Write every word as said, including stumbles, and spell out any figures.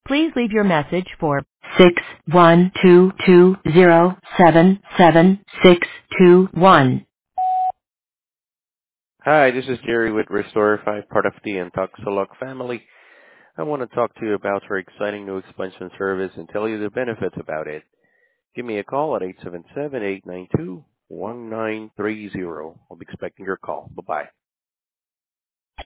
Please leave your message for six one two two zero seven seven six two one. Hi, this is Jerry with Restorify, part of the Intoxilog family. I want to talk to you about our exciting new expansion service and tell you the benefits about it. Give me a call at eight seven seven, eight nine two, one nine three zero. I'll be expecting your call. Bye-bye.